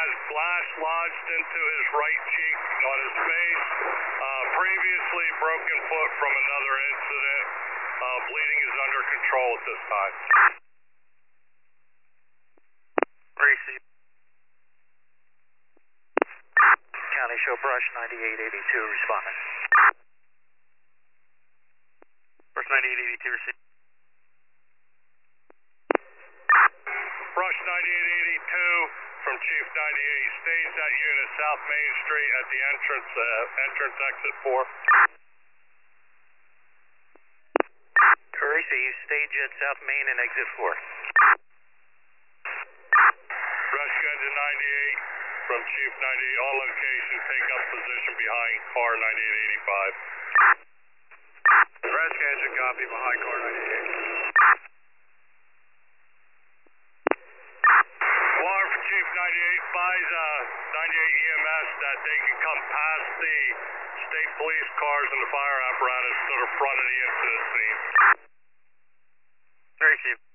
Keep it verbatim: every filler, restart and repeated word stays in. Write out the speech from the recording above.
has glass lodged into his right cheek on his face. Uh, previously broken foot from another incident. Uh, bleeding is under control at this time. Receive. County show brush ninety-eight eighty-two responding. Brush ninety-eight eighty-two receive. Brush ninety-eight eighty-two from Chief ninety-eight. Stage that unit South Main Street at the entrance, uh, entrance exit four. Receive. Stage at South Main and exit four. Rescue engine ninety-eight from Chief ninety-eight. All locations take up position behind car ninety-eight eighty-five. Rescue engine copy behind car ninety-eight. Alarm for Chief ninety-eight. Advise uh, ninety-eight E M S that they can come past the state police cars and the fire apparatus to the front of the incident scene. Receive.